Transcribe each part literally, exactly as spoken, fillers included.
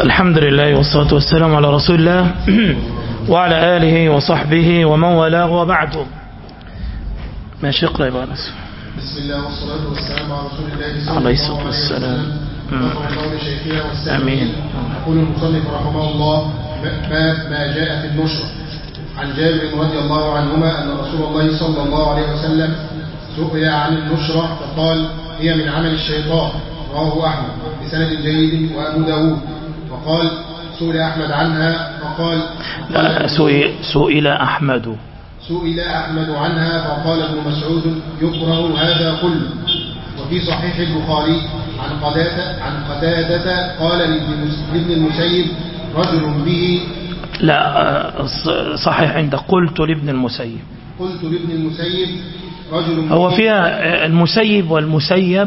الحمد لله والصلاة والسلام على رسول الله وعلى آله وصحبه ومن والاه وبعده. ماشي، اقرأ يا بارس. بسم الله والصلاة والسلام على رسول الله صلى عليه الله الصلاة عليه والسلام. وسلم. قول شيخنا والسلام. آمين. يقول المصنف رحمه الله: باب ما جاء في النشرة. عن جابر رضي الله عنهما أن رسول الله صلى الله عليه وسلم سئل عن النشرة فقال: هي من عمل الشيطان. رواه أحمد بسند جيد وأبو داود. وقال: سئل أحمد عنها فقال لا سئل, سئل أحمد سئل أحمد عنها فقال ابن مسعود: يكره هذا كله. وفي صحيح البخاري عن قتادة عن قتادة قال لابن المسيب: رجل به. لا صحيح عند قلت لابن المسيب قلت لابن المسيب رجل هو به. فيها المسيب والمسيب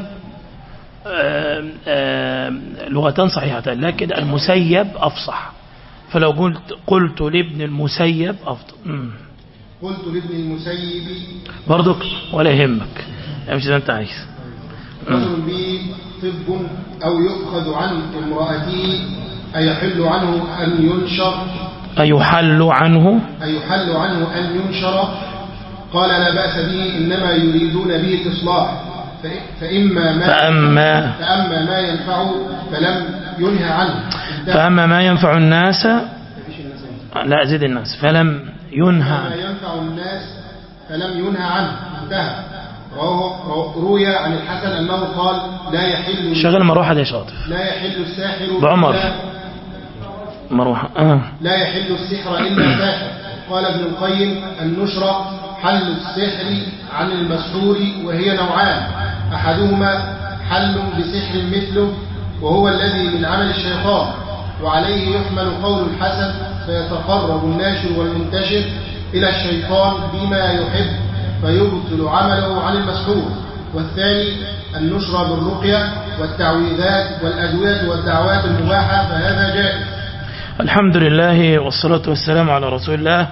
لغتان صحيحتان، لكن المسيب أفصح، فلو قلت قلت لابن المسيب أفضل. قلت لابن المسيب برضك ولا يهمك، مش زي انت عايز. رجل به طب أو يؤخذ عن امرأته أيحل عنه أن ينشر أيحل عنه أيحل عنه أن ينشر. قال: لا بأس به، إنما يريدون به الإصلاح، فإما ما فأما, فأما ما ينفع فلم ينهى عنه. فأما ما ينفع الناس لا زد الناس فلم ينهى ما ينفع الناس فلم ينهى عنه. انتهى. روي عن الحسن أنه قال: لا يحل شغل مروحة يا شاطر لا يحل الساحر بعمر إلا مروحة آه. لا يحل السحر إلا ساحر. قال ابن القيم: النشرة حل السحر عن المسحور، وهي نوعان: أحدهما حل بسحر مثله وهو الذي من عمل الشيطان، وعليه يحمل قول الحسن: فيتقرب الناشر والمنتشر إلى الشيطان بما يحب فيبطل عمله عن المسحور. والثاني النشرة بالرقية والتعويذات والأدوية والدعوات المباحة، فهذا جائز. الحمد لله والصلاة والسلام على رسول الله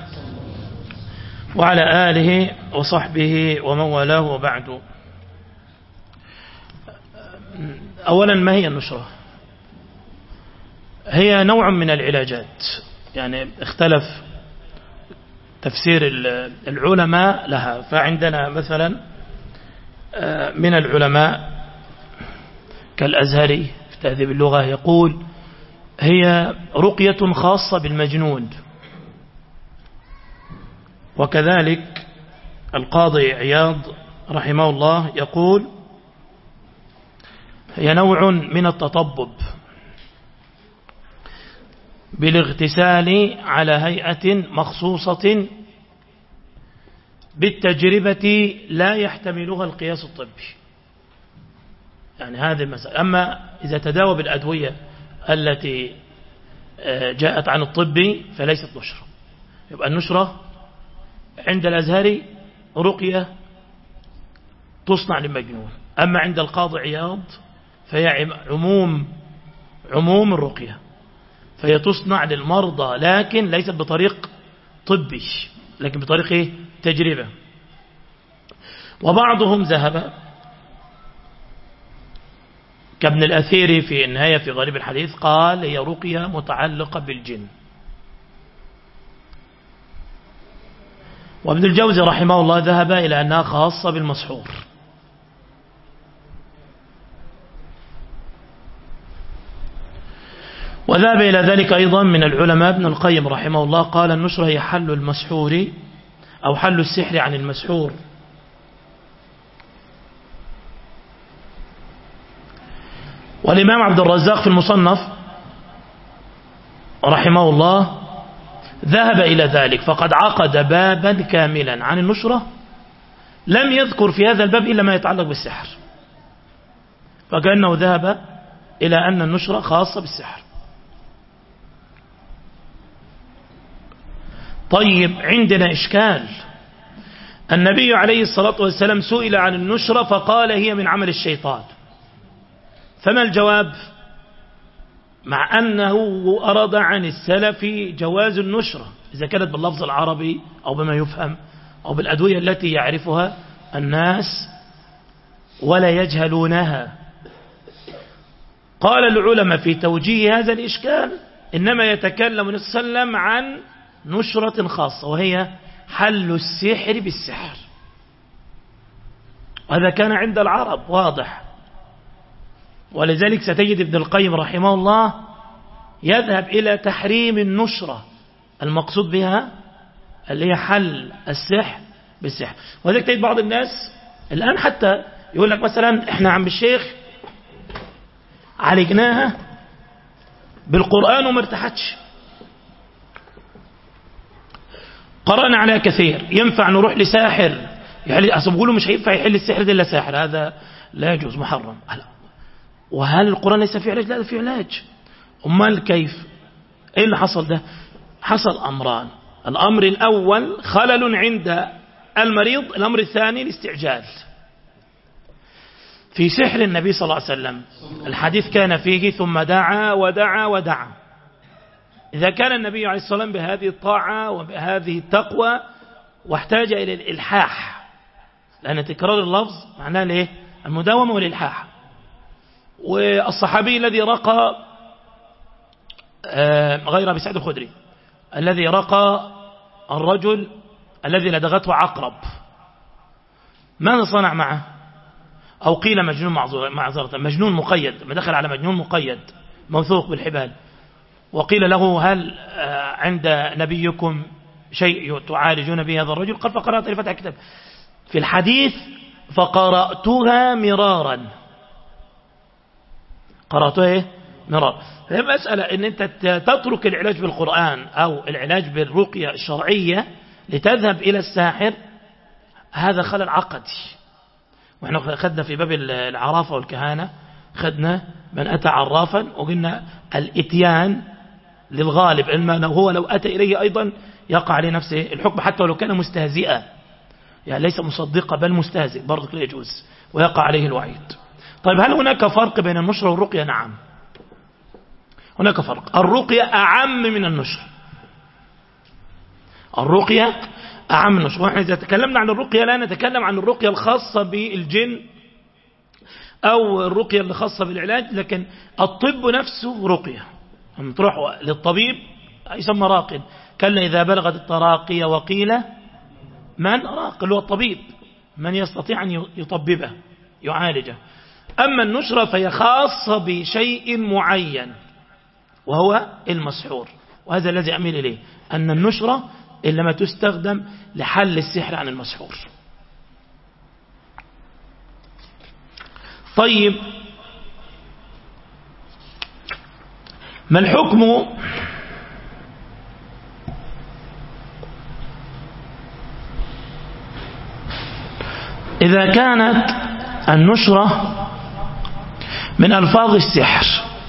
وعلى آله وصحبه ومن والاه وبعد. أولا، ما هي النشرة؟ هي نوع من العلاجات، يعني اختلف تفسير العلماء لها. فعندنا مثلا من العلماء كالأزهري في تهذيب اللغة يقول: هي رقية خاصة بالمجنون. وكذلك القاضي عياض رحمه الله يقول: هي نوع من التطبب بالاغتسال على هيئة مخصوصة بالتجربة لا يحتملها القياس الطبي. يعني هذه المسألة. أما إذا تداوى بالأدوية التي جاءت عن الطب فليست نشرة. يبقى النشرة عند الأزهري رقية تصنع للمجنون. أما عند القاضي عياض فهي عموم عموم الرقية، فهي تصنع للمرضى لكن ليست بطريق طبي، لكن بطريق إيه؟ تجربة. وبعضهم ذهب كابن الأثيري في النهاية في غريب الحديث قال: هي رقية متعلقة بالجن. وابن الجوزي رحمه الله ذهب إلى أنها خاصة بالمسحور. وذهب إلى ذلك أيضا من العلماء ابن القيم رحمه الله، قال: النشرة هي حل المسحور أو حل السحر عن المسحور. والإمام عبد الرزاق في المصنف رحمه الله ذهب إلى ذلك، فقد عقد بابا كاملا عن النشرة لم يذكر في هذا الباب إلا ما يتعلق بالسحر، فكأنه ذهب إلى أن النشرة خاصة بالسحر. طيب، عندنا إشكال. النبي عليه الصلاة والسلام سئل عن النشرة فقال: هي من عمل الشيطان. فما الجواب؟ مع أنه أراد عن السلف جواز النشرة إذا كانت باللفظ العربي أو بما يفهم أو بالأدوية التي يعرفها الناس ولا يجهلونها. قال العلماء في توجيه هذا الإشكال إنما يتكلم النبي صلى الله عليه وسلم عن نشرة خاصة وهي حل السحر بالسحر، وهذا كان عند العرب واضح. ولذلك ستجد ابن القيم رحمه الله يذهب إلى تحريم النشرة المقصود بها اللي هي حل السحر بالسحر. وذلك تجد بعض الناس الآن حتى يقول لك مثلا احنا عم الشيخ عالجناها بالقرآن وما ارتحتش، قرأنا عليها كثير، ينفع نروح لساحر يحل؟ أصلا بيقولوا مش هينفع يحل السحر ده إلا ساحر، هذا لا يجوز، محرم. وهل القرآن ليس فيه علاج؟ لا، ده فيه علاج. أمال كيف؟ إيه اللي حصل ده؟ حصل أمران، الأمر الأول خلل عند المريض، الأمر الثاني الاستعجال في سحر النبي صلى الله عليه وسلم. الحديث كان فيه ثم دعا ودعا ودعا. إذا كان النبي عليه الصلاة والسلام بهذه الطاعة وبهذه التقوى واحتاج إلى الإلحاح، لأن تكرار اللفظ معناه ليه؟ المداومة والإلحاح. والصحابي الذي رقى غير أبي سعيد الخدري الذي رقى الرجل الذي لدغته عقرب، ماذا صنع معه؟ أو قيل مجنون معذرة، مجنون مقيد، ما دخل على مجنون مقيد موثوق بالحبال، وقيل له هل عند نبيكم شيء تعالجون به هذا الرجل؟ قال فقرأت لفتح الكتاب في الحديث فقرأتها مرارا، قرأتها ايه؟ مرارا. هي مسألة ان انت تترك العلاج بالقرآن او العلاج بالرقية الشرعية لتذهب الى الساحر، هذا خلل عقدي. واحنا خدنا في باب العرافة والكهانة، خدنا من أتى عرافا وقلنا الاتيان للغالب، إنما هو لو أتى إليه أيضا يقع عليه نفسه الحكم حتى ولو كان مستهزئا، يعني ليس مصدقا بل مستهزئ برضك لا يجوز ويقع عليه الوعيد. طيب هل هناك فرق بين النشرة والرقية؟ نعم هناك فرق. الرقية أعم من النشرة، الرقية أعم من النشرة. وإحنا إذا تكلمنا عن الرقية لا نتكلم عن الرقية الخاصة بالجن أو الرقية اللي خاصة بالعلاج، لكن الطب نفسه رقية. لما تروح للطبيب يسمى راق، كلا إذا بلغت التراقي وقيل من راق، اللي هو الطبيب، من يستطيع أن يطببه يعالجه. أما النشرة فهي خاصة بشيء معين وهو المسحور، وهذا الذي أميل إليه، أن النشرة إنما تستخدم لحل السحر عن المسحور. طيب ما الحكم إذا كانت النشرة من ألفاظ السحر؟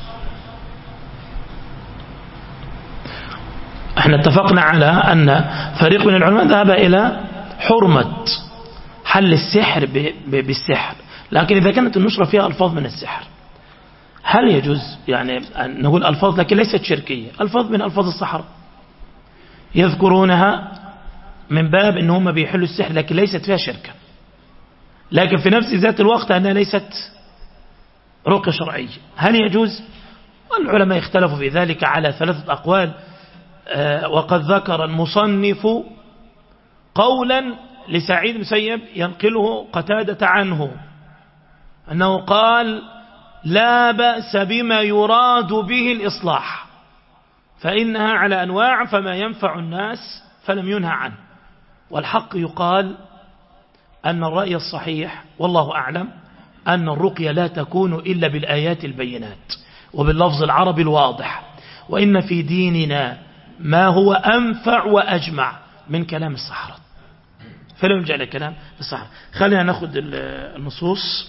احنا اتفقنا على أن فريق من العلماء ذهب إلى حرمة حل السحر بالسحر، لكن إذا كانت النشرة فيها ألفاظ من السحر هل يجوز يعني أن نقول ألفاظ لكن ليست شركية، ألفاظ من ألفاظ السحر يذكرونها من باب أنهم بيحلوا السحر لكن ليست فيها شركة، لكن في نفس ذات الوقت أنها ليست رقية شرعية، هل يجوز؟ والعلماء اختلفوا في ذلك على ثلاثة أقوال. وقد ذكر المصنف قولا لسعيد بن مسيب ينقله قتادة عنه أنه قال لا بأس بما يراد به الإصلاح فإنها على أنواع فما ينفع الناس فلم ينهى عنه. والحق يقال أن الرأي الصحيح والله أعلم أن الرقية لا تكون إلا بالآيات البينات وباللفظ العربي الواضح، وإن في ديننا ما هو أنفع وأجمع من كلام السحرة، فلا يلجأ لكلام السحرة. خلينا ناخذ النصوص.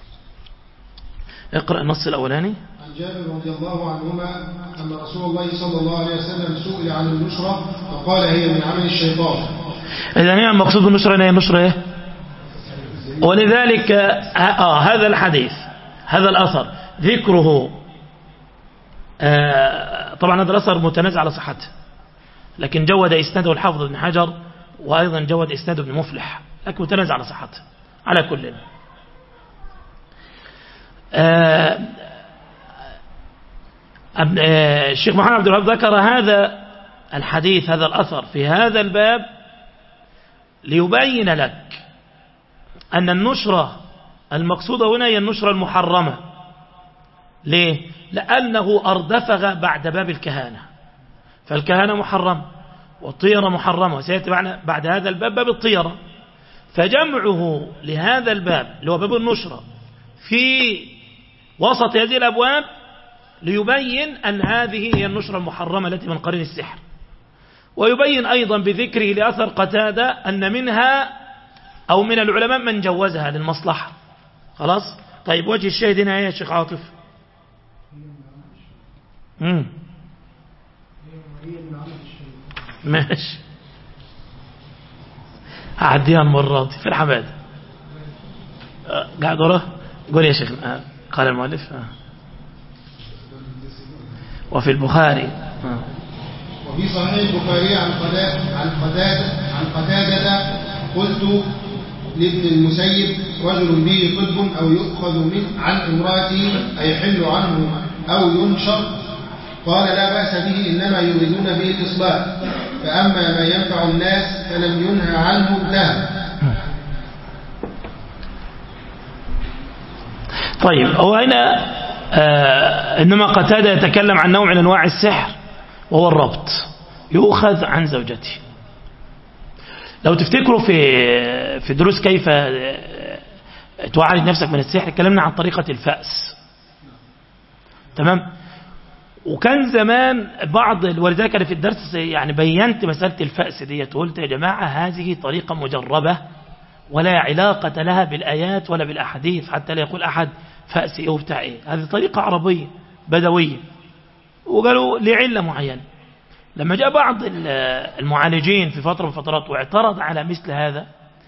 اقرأ النص الأولاني. عن جابر رضي الله عنهما أن رسول الله صلى الله عليه وسلم سئل عن النشرة فقال هي من عمل الشيطان. إذن هي المقصود بالنشرة هي النشرة إيه؟ ولذلك آه هذا الحديث هذا الأثر ذكره آه طبعا هذا الأثر متنازع على صحته، لكن جود إسناده الحافظ بن حجر وأيضا جود إسناده ابن مفلح، لكن متنازع على صحته. على كل آه الشيخ محمد عبد الوهاب ذكر هذا الحديث هذا الأثر في هذا الباب ليبين لك أن النشرة المقصودة هنا هي النشرة المحرمة. ليه؟ لأنه أردفغ بعد باب الكهانة، فالكهانة محرم والطيرة محرمة، وسيأتي بعد هذا الباب باب الطيرة، فجمعه لهذا الباب اللي هو باب النشرة في وسط هذه الأبواب ليبين أن هذه هي النشرة المحرمة التي من قرين السحر، ويبين أيضا بذكره لأثر قتادة أن منها أو من العلماء من جوزها للمصلحة. خلاص. طيب وجه الشاهد هنا يا شيخ عاطف. امم ماشي أعديها المرة دي في الحماد. أه قاعد وراه. قول يا شيخ. أه قال المؤلف. أه وفي البخاري أه وفي صحيح البخاري عن قتادة عن قتادة عن قتادة قلت لابن المسيب رجل به طب أو يؤخذ من عن امرأته أيحل عنه أو ينشر؟ قال لا بأس به، إنما يريدون به الإصلاح، فأما ما ينفع الناس فلم ينهى عنه له. طيب هو هنا آه إنما قتادة يتكلم عن نوع من أنواع السحر وهو الربط، يؤخذ عن زوجته. لو تفتكروا في في دروس كيف تعالج نفسك من السحر اتكلمنا عن طريقة الفأس. تمام. وكان زمان بعض ولذلك أنا في الدرس يعني بينت مسألة الفأس دي، قلت يا جماعة هذه طريقة مجربة ولا علاقة لها بالآيات ولا بالأحاديث، حتى لا يقول أحد فأس إيه وبتاع إيه. هذه طريقة عربية بدوية، وقالوا لعلة معينة. لما جاء بعض المعالجين في فترة من فترات واعترض على مثل هذا،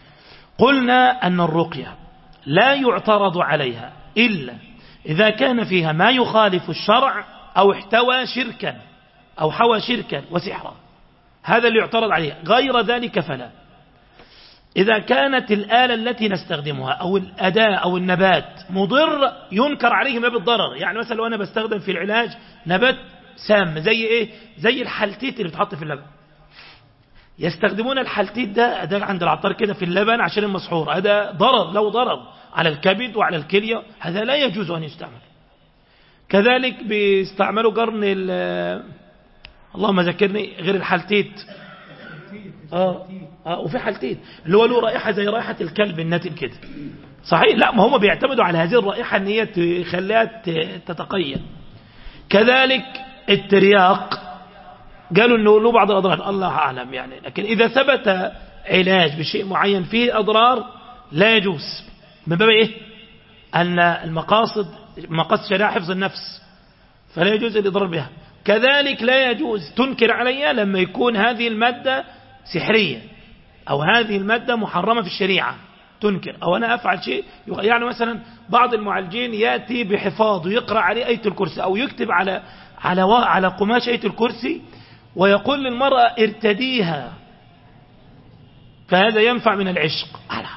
قلنا أن الرقية لا يعترض عليها إلا إذا كان فيها ما يخالف الشرع أو احتوى شركا أو حوى شركا وسحرا، هذا اللي يعترض عليه. غير ذلك فلا. إذا كانت الآلة التي نستخدمها أو الأداة أو النبات مضر ينكر عليه ما بالضرر. يعني مثلا لو أنا بستخدم في العلاج نبات سام زي إيه؟ زي الحلتيت اللي بتحط في اللبن، يستخدمون الحلتيت ده ده عند العطار كده في اللبن عشان المسحور، هذا ضرر له ضرر على الكبد وعلى الكلية، هذا لا يجوز أن يستعمل. كذلك بيستعملوا قرن اللهم ذكرني غير الحلتيت آه. آه وفي حلتيت اللي هو له رائحة زي رائحة الكلب النتن كده. صحيح. لا ما هم بيعتمدوا على هذه الرائحة ان هي تخليها تتقيد. كذلك الترياق قالوا انه له بعض الاضرار، الله اعلم يعني، لكن اذا ثبت علاج بشيء معين فيه اضرار لا يجوز، من باب ايه؟ ان المقاصد مقاصد شريعة حفظ النفس، فلا يجوز الاضرار بها. كذلك لا يجوز تنكر عليها لما يكون هذه المادة سحرية أو هذه المادة محرمة في الشريعة، تنكر. أو أنا أفعل شيء يعني مثلا بعض المعالجين يأتي بحفاظ ويقرأ عليه آية الكرسي أو يكتب على على على قماش آية الكرسي ويقول للمرأة ارتديها، فهذا ينفع من العشق.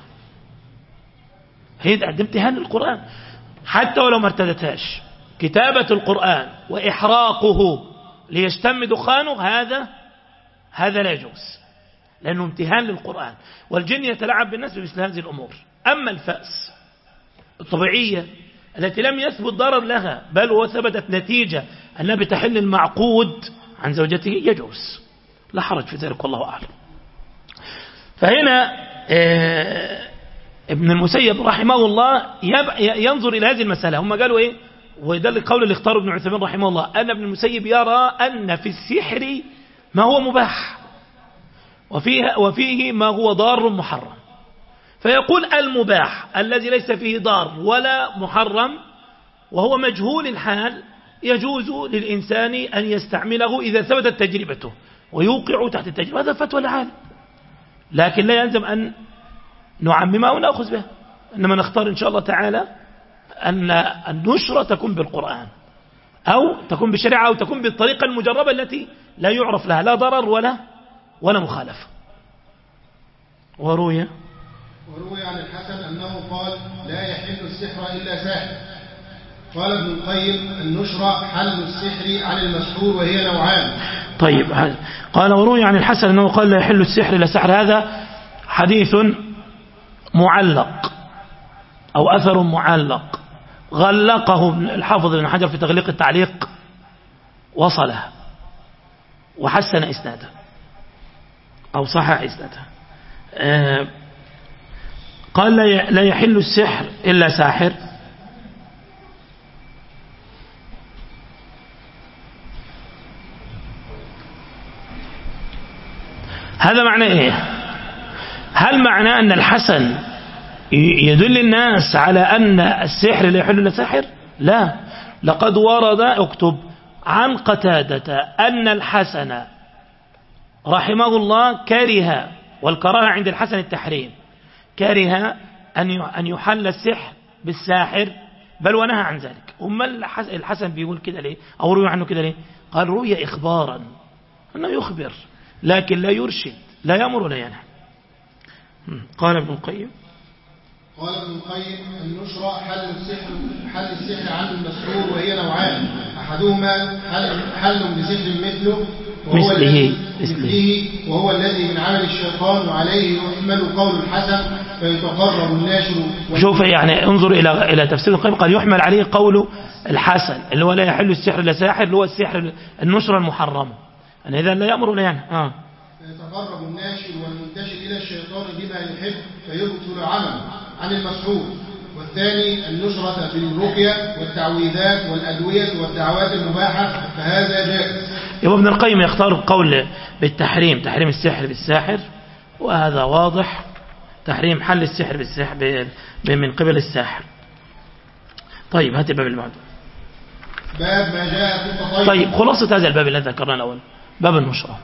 هذا امتهان للقرآن حتى ولو ما ارتدتهاش. كتابة القرآن وإحراقه ليشتم دخانه هذا هذا لا يجوز، لأنه امتهان للقرآن، والجن يتلاعب بالناس بمثل هذه الأمور. أما الفأس الطبيعية التي لم يثبت ضرر لها بل وثبتت نتيجة أنها بتحل المعقود عن زوجته يجوز، لا حرج في ذلك والله أعلم. فهنا ابن المسيب رحمه الله ينظر إلى هذه المسألة. هم قالوا إيه؟ وده القول اللي اختاره ابن عثيمين رحمه الله، أن ابن المسيب يرى أن في السحر ما هو مباح وفيه, وفيه ما هو ضار محرم، فيقول المباح الذي ليس فيه ضار ولا محرم وهو مجهول الحال يجوز للإنسان أن يستعمله إذا ثبتت تجربته ويوقع تحت التجربة. هذا فتوى العالم، لكن لا يلزم أن نعممها ونأخذ بها، إنما نختار إن شاء الله تعالى أن النشرة تكون بالقرآن أو تكون بالشريعة أو تكون بالطريقة المجربة التي لا يعرف لها لا ضرر ولا ولا مخالفة. وروي وروي عن الحسن أنه قال لا يحل السحر إلا ساحر، قال ابن القيم النشرة حل السحر عن المسحور وهي نوعان. طيب قال وروي عن الحسن أنه قال لا يحل السحر إلا سحر. هذا حديث معلق أو أثر معلق غلقه الحافظ ابن حجر في تغليق التعليق وصله وحسن إسناده أو صحح إسناده. آه قال لا يحل السحر إلا ساحر. هذا معنى إيه؟ هل معنى أن الحسن يدل الناس على أن السحر لا يحل إلا ساحر؟ لا، لقد ورد اكتب عن قتادة أن الحسن رحمه الله كره، والكراهة عند الحسن التحريم، كره أن يحل السحر بالساحر بل ونهى عن ذلك. أما الحسن بيقول كده ليه أو روي عنه كده ليه؟ قال روي إخبارا أنه يخبر لكن لا يرشد لا يأمر ولا ينهى. قال ابن القيم قال ابن القيم النشرة حل السحر حل السحر عن المسحور وهي نوعان، أحدهما حل, حل بسحر مثله وهو مثله, مثله وهو الذي من عمل الشيطان وعليه يحمل قول الحسن فيتقرب الناشر. شوف يعني انظر إلى إلى تفسير القيم، قال يحمل عليه قول الحسن اللي هو لا يحل السحر إلا ساحر، اللي هو السحر النشرة المحرمة، أن إذا لا يأمر ولا ينهى. آه. فيتقرب الناشر والمنتشر إلى الشيطان بما يحب فيبطل عمله عن المسحور. والثاني النشرة بالرقية والتعويذات والأدوية والدعوات المباحة فهذا جائز. يبقى ابن القيم يختار القول بالتحريم، تحريم السحر بالساحر، وهذا واضح، تحريم حل السحر بالسحر من قبل الساحر. طيب هات الباب اللي بعده. باب ما جاء في التطيب. طيب خلاصة هذا الباب الذي ذكرناه الأول باب النشرة،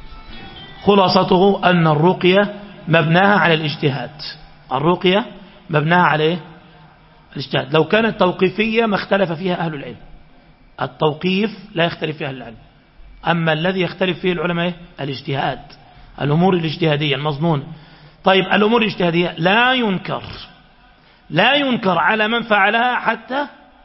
خلاصته أن الرقية مبناها على الاجتهاد. الرقية مبناها على إيه؟ الاجتهاد. لو كانت توقيفية ما اختلف فيها أهل العلم، التوقيف لا يختلف فيها أهل العلم، أما الذي يختلف فيه العلماء إيه؟ الاجتهاد، الأمور الاجتهادية المظنون. طيب الأمور الاجتهادية لا ينكر لا ينكر على من فعلها حتى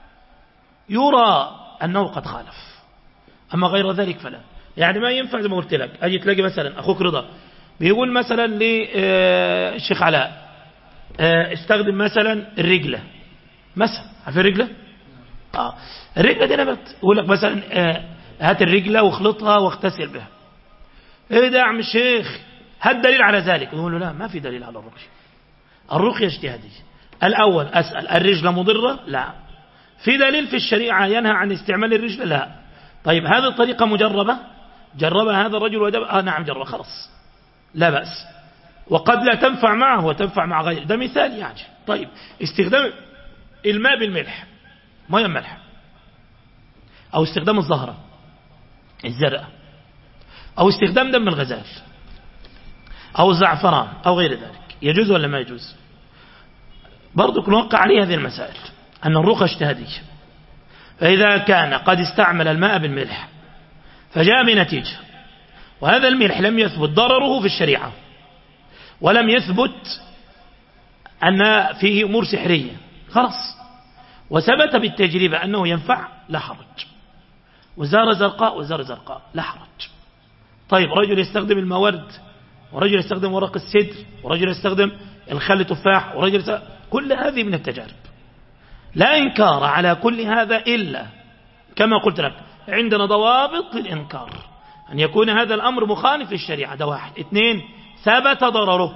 يرى أنه قد خالف، أما غير ذلك فلا. يعني ما ينفع زي ما قلت لك أجي تلاقي مثلا أخوك رضا بيقول مثلا للشيخ علاء استخدم مثلا الرجلة مثلا، عارف الرجلة؟ آه الرجلة دي نبت، يقول لك مثلا هات الرجلة واخلطها واغتسل بها. ايه ده يا عم الشيخ، هات دليل على ذلك. يقول له لا، ما في دليل على الرقية، الرقية اجتهادية. الأول أسأل الرجلة مضرة؟ لا. في دليل في الشريعة ينهى عن استعمال الرجلة؟ لا. طيب هذه الطريقة مجربة؟ جربها هذا الرجل ودب... آه نعم جربها، خلاص لا بأس. وقد لا تنفع معه وتنفع مع غيره، ده مثال يعني. طيب استخدام الماء بالملح، ماء ملح، أو استخدام الزهرة الزرقاء، أو استخدام دم الغزال، أو الزعفران أو غير ذلك، يجوز ولا ما يجوز؟ برضو نوقع عليه هذه المسائل أن الرقى اجتهادية. فإذا كان قد استعمل الماء بالملح فجاء بنتيجة، وهذا الملح لم يثبت ضرره في الشريعة، ولم يثبت أن فيه أمور سحرية، خلاص، وثبت بالتجربة أنه ينفع، لا حرج. وزار زرقاء وزار زرقاء لا حرج. طيب رجل يستخدم المورد، ورجل يستخدم ورق السدر، ورجل يستخدم الخل تفاح، ورجل يستخدم... كل هذه من التجارب، لا إنكار على كل هذا إلا كما قلت لك عندنا ضوابط للإنكار، أن يكون هذا الأمر مخالف للشريعة، ده واحد. اثنين ثبت ضرره،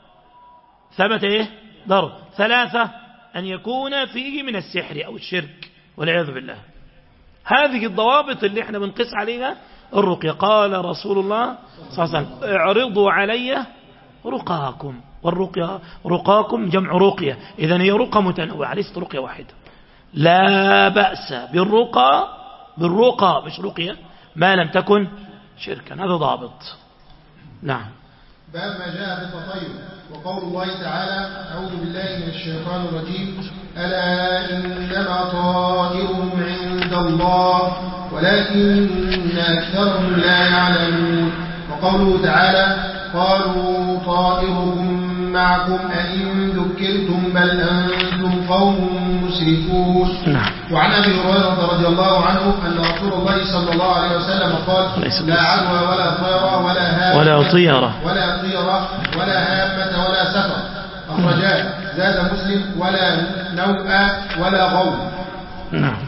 ثبت إيه ضرر. ثلاثة أن يكون فيه من السحر أو الشرك والعياذ بالله. هذه الضوابط اللي احنا بنقيس عليها الرقية. قال رسول الله صلى الله عليه وسلم اعرضوا علي رقاكم، والرقية رقاكم جمع رقية، إذن هي رقى متنوعة ليست رقية واحدة. لا بأس بالرقى، بالرقى مش رقية، ما لم تكن شركا، هذا ضابط. نعم. باب ما جاء بالتطير. وقول الله تعالى أعوذ بالله من الشيطان الرجيم ألا إنما طائرهم عند الله ولكن أكثرهم لا يعلمون. وقوله تعالى قالوا طائرهم معكم أئن ذكرتم بل أنتم قوم مسرفون. وعن أبي هريرة رضي الله عنه أن رسول الله صلى الله عليه وسلم قال لا عدوى ولا طيرة ولا هامة ولا طيرة ولا طيرة ولا هامة ولا سفر. أخرجاه. زاد مسلم ولا نوء ولا غول. نعم.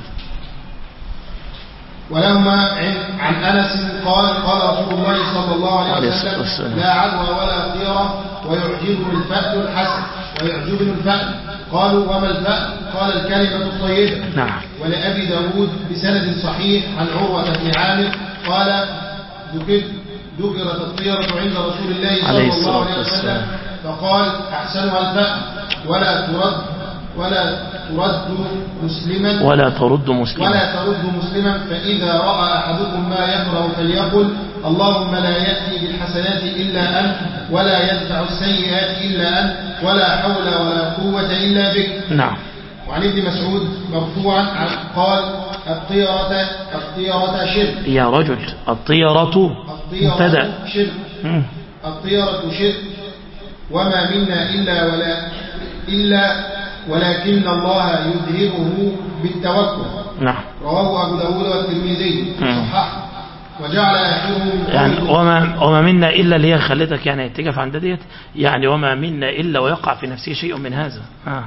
ولهما عن أنس قال قال رسول الله صلى الله عليه وسلم لا عدوى ولا طيرة ويعجبني الفأل الحسن ويعجبني الفأل. قالوا وما الفأل؟ قال الكلمة الطيبة. نعم. ولأبي داود بسند صحيح عن عروة بن عامر قال ذكرت الطيرة عند رسول الله صلى الله عليه وسلم فقال أحسنها الفأل ولا ترد ولا ترد مسلما ولا ترد مسلما ولا ترد مسلما فإذا رأى أحدكم ما يكره فليقل اللهم لا يأتي بالحسنات إلا أنت ولا يدفع السيئات إلا أنت ولا حول ولا قوة إلا بك. نعم. وعن ابن مسعود مرفوعا قال الطيرة الطيرة شرك. يا رجل الطيرة مبتدأ شرك. الطيرة شرك وما منا إلا ولا إلا ولكن الله يذهبه بالتوكل. نعم. رواه أبو داود والترمذي صححه وجعل آخره يعني وما وما منا إلا اللي هي خلتك يعني تقف عند ديت يعني وما منا إلا ويقع في نفسه شيء من هذا. آه.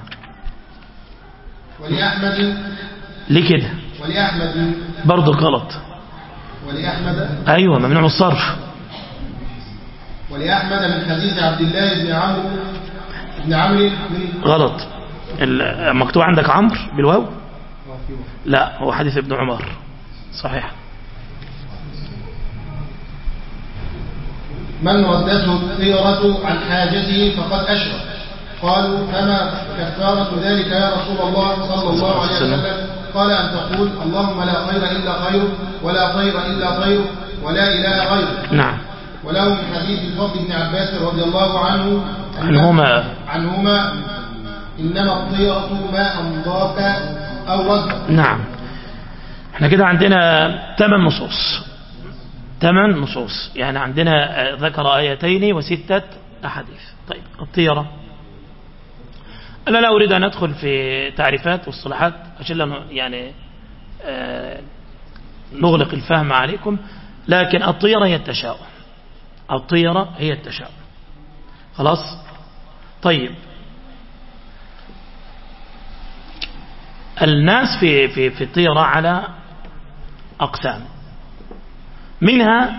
ولأحمد ليه كده؟ ولأحمد برضه غلط. ولأحمد أيوة ممنوع الصرف. ولأحمد من حديث عبد الله بن عمرو بن عمرو غلط. مكتوب عندك عمرو بالواو؟ لا هو حديث ابن عمر. صحيح. من ردته الطيرة عن حاجته فقد أشرك. قالوا فما كفارة ذلك يا رسول الله صلى الله عليه وسلم؟ قال أن تقول اللهم لا خير إلا خير ولا خير إلا خير ولا إله غيره. نعم. وله من حديث الفضل بن عباس رضي الله عنه عنهما عنهما إنما الطيرة ما أمضاك أو رد. نعم. احنا كده عندنا ثمان نصوص ثمان نصوص يعني عندنا ذكر آيتين وستة أحاديث. طيب الطيرة أنا لا أريد أن أدخل في تعريفات واصطلاحات عشان يعني آه نغلق الفهم عليكم، لكن الطيرة هي التشاؤم. الطيرة هي التشاؤم. خلاص. طيب الناس في في في الطيرة على أقسام، منها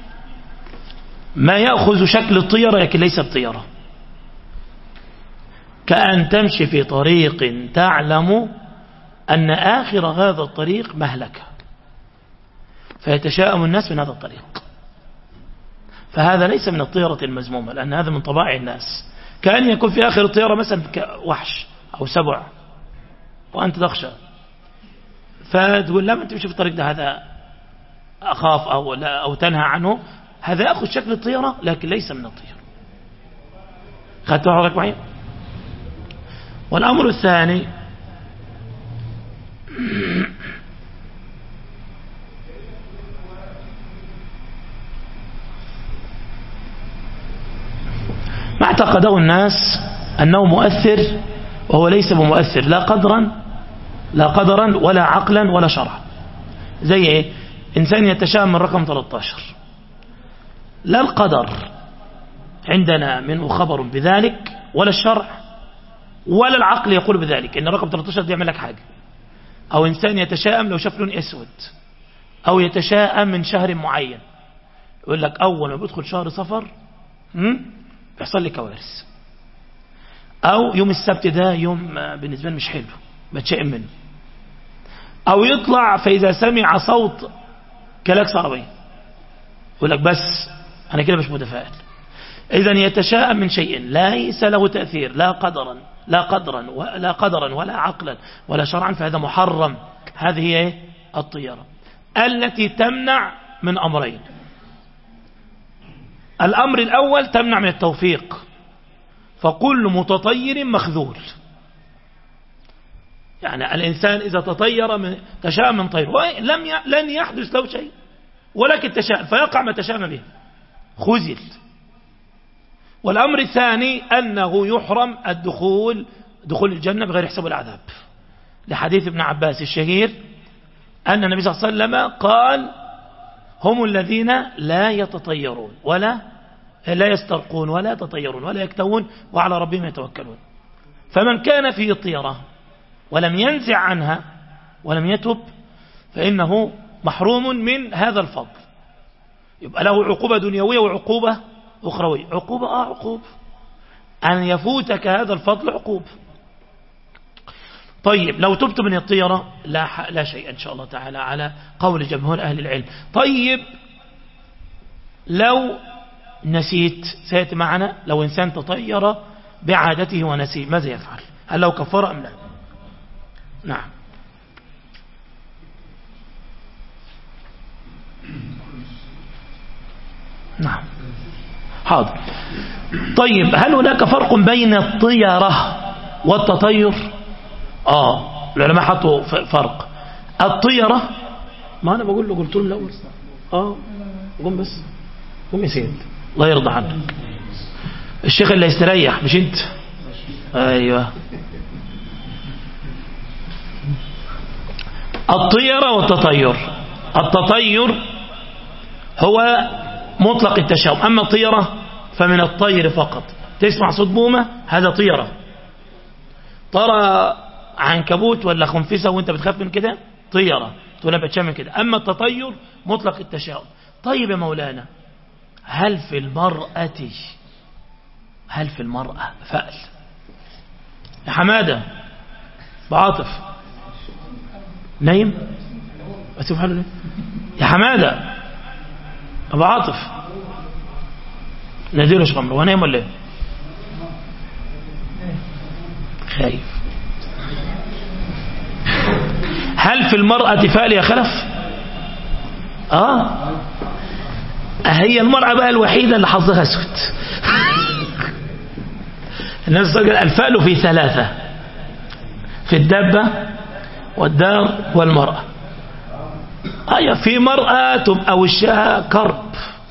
ما يأخذ شكل الطيرة لكن ليس بطيرة، كأن تمشي في طريق تعلم أن آخر هذا الطريق مهلكة فيتشاءم الناس من هذا الطريق، فهذا ليس من الطيرة المذمومة لأن هذا من طبائع الناس. كأن يكون في آخر الطيرة مثلا وحش أو سبع وأنت تخشى فتقول لما تمشي في الطريق ده هذا أخاف أو, لا أو تنهى عنه، هذا يأخذ شكل الطيرة لكن ليس من الطيرة. خدت حضرتك معي؟ والأمر الثاني ما اعتقده الناس أنه مؤثر وهو ليس بمؤثر لا قدرا لا قدرا ولا عقلا ولا شرعا. زي ايه؟ إنسان يتشاءم من رقم ثلاثة عشر، لا القدر عندنا منه خبر بذلك ولا الشرع ولا العقل يقول بذلك إن رقم ثلاثة عشر دي يعمل لك حاجة. أو إنسان يتشاءم لو شاف لون أسود، أو يتشاءم من شهر معين، يقول لك أول ما بيدخل شهر صفر بيحصل لي كوارث، أو يوم السبت ده يوم بالنسبة لي مش حلو بتشائم منه، أو يطلع فإذا سمع صوت كلاكس عربية يقول لك بس أنا كده مش متفائل. إذن يتشاءم من شيء ليس له تأثير لا قدرا لا قدرا ولا قدرا ولا عقلا ولا شرعا، فهذا محرم. هذه هي الطيرة التي تمنع من أمرين. الأمر الأول تمنع من التوفيق، فكل متطير مخذول. يعني الإنسان إذا تطير من تشاءم من طير لم ي... لن يحدث له شيء ولكن تشاءم فيقع ما تشاءم به، خذل. والأمر الثاني أنه يحرم الدخول دخول الجنة بغير حساب العذاب، لحديث ابن عباس الشهير أن النبي صلى الله عليه وسلم قال هم الذين لا يتطيرون ولا لا يسترقون ولا يتطيرون ولا يكتوون وعلى ربهم يتوكلون. فمن كان فيه طيرة ولم ينزع عنها ولم يتب فإنه محروم من هذا الفضل، يبقى له عقوبة دنيوية وعقوبة أخروية. عقوبة آه عقوبة أن يفوتك هذا الفضل عقوبة. طيب لو تبت من الطيرة لا, لا شيء إن شاء الله تعالى على قول جمهور أهل العلم. طيب لو نسيت، سيأتي معنا لو إنسان تطير بعادته ونسي ماذا يفعل؟ هل لو كفر أم لا؟ نعم. نعم حاضر. طيب هل هناك فرق بين الطيرة والتطير؟ آه العلماء حطوا فرق. الطيرة ما أنا بقول له قلت له الأول آه قم بس قم يا سيد الله يرضى عنك، الشيخ اللي يستريح مش انت. ايوه الطيرة والتطير. التطير هو مطلق التشاؤم، اما الطيرة فمن الطير فقط. تسمع صوت بومة هذا طيرة، ترى عنكبوت ولا خنفسة وانت بتخاف من كده طيرة تقول انا بتشم كده. اما التطير مطلق التشاؤم. طيب يا مولانا هل في المرأة هل في المرأة فأل؟ يا حمادة بعاطف نايم أسيب حاله ليه؟ يا حمادة أبو عاطف ناديله شغمر هو نايم ولا ايه؟ خايف. هل في المرأة فأل يا خلف؟ آه هي المرأة بقى الوحيدة اللي حظها اسود. الناس تقول الفأل في ثلاثة، في الدابة والدار والمرأة. أي في مرأة تبقى وشها كرب.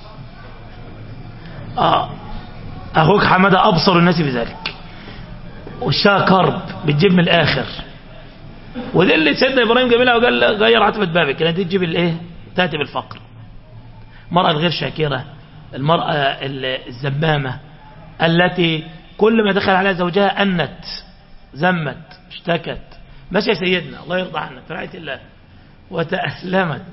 آه أخوك حمادة أبصر الناس بذلك، وشها كرب بتجيب من الآخر. وده اللي سيدنا إبراهيم جميلها وقال غير عتبة بابك كانت تجيب الإيه؟ تأتي بالفقر. المرأة الغير شاكرة، المرأة الزمامة التي كل ما دخل عليها زوجها أنت زمت اشتكت ماشي يا سيدنا الله يرضى عنك في رعاية الله وتألمت.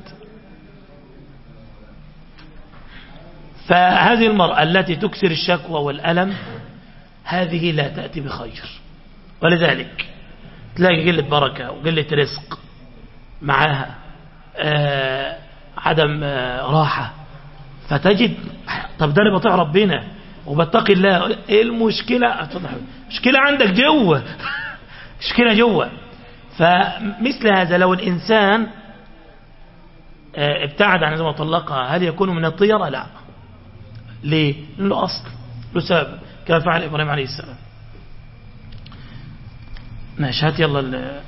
فهذه المرأة التي تكسر الشكوى والألم هذه لا تأتي بخير، ولذلك تلاقي قلة بركة وقلة رزق معها، آه عدم آه راحة. فتجد طب ده انا بطيع ربنا وبتقي الله، ايه المشكلة؟ مشكلة عندك جوه مشكلة جوه. فمثل هذا لو الإنسان ابتعد عن زوجته وطلقها هل يكون من الطيرة؟ لا. ليه؟ له أصل له سبب كما فعل إبراهيم عليه السلام. ماشي هات يلا